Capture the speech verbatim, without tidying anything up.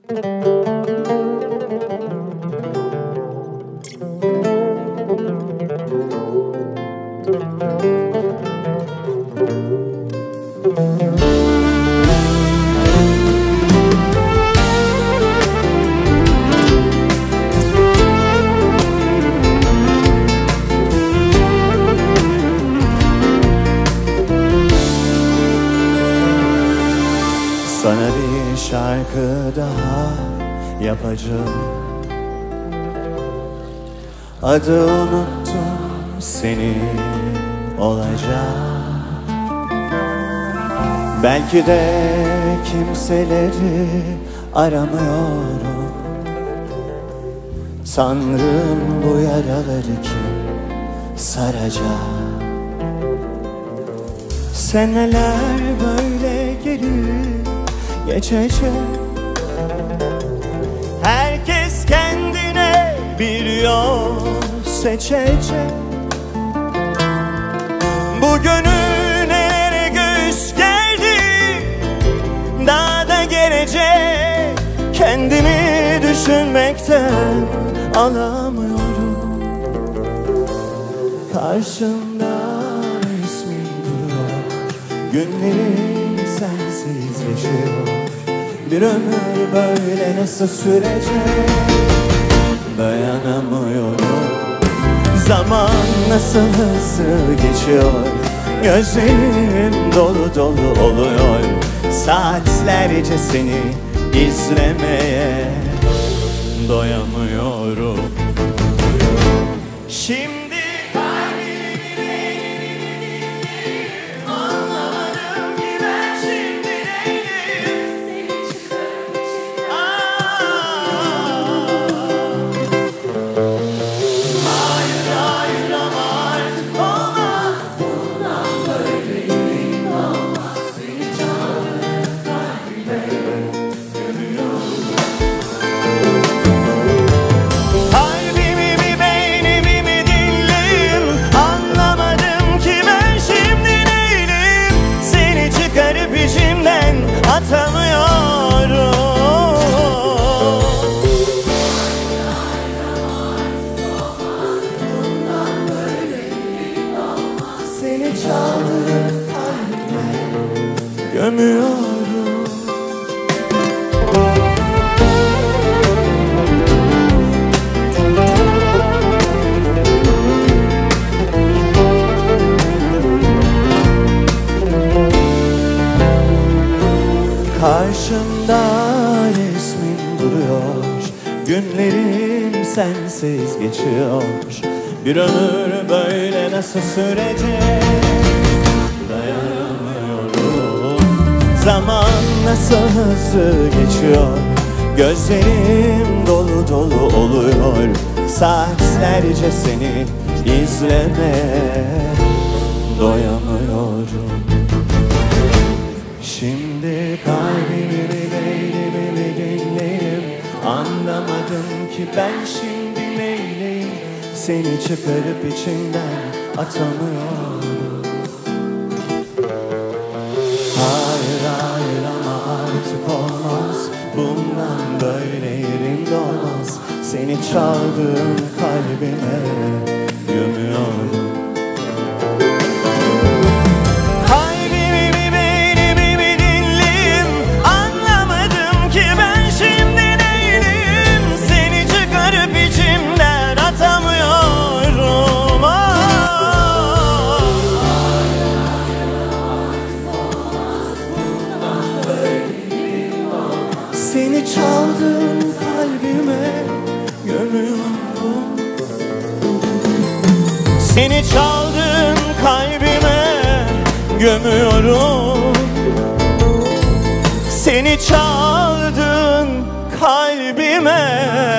Sana bir şarkı daha yapacağım. Adı unuttum, senin olacak. Belki de kimseleri aramıyorum. Tanrım, bu yaraları kim saracak? Seneler böyle gelir geçecek. Herkes kendine bir yol seçecek. Bu gönül nereye göğüs geldi, daha da gelecek. Kendimi düşünmekten alamıyorum. Karşımda ismin duruyor, günlerim sensiz geçiyor. Bir ömür böyle nasıl sürecek? Dayanamıyorum. Zaman nasıl hızlı geçiyor. Gözlerim dolu dolu oluyor. Saatlerce seni izlemeye doyamıyorum. Şimdi çaldım kalbime, gömüyorum. Karşımda resmin duruyor, günlerim sensiz geçiyor. Bir ömür böyle nasıl sürecek? Dayanamıyorum. Zaman nasıl hızlı geçiyor. Gözlerim dolu dolu oluyor. Saatlerce seni izlemeye doyamıyorum. Şimdi kalbimi ve beynimi dinleyip anlamadım ki ben şimdi neyleyim. Seni çıkarıp içimden atamıyorum. Hayır hayır ama artık olmaz. Bundan böyle yerimde olmaz. Seni çaldığım kalbime gömüyorum. Seni çaldığım kalbime gömüyorum. Seni çaldığım kalbime gömüyorum. Seni çaldığın kalbime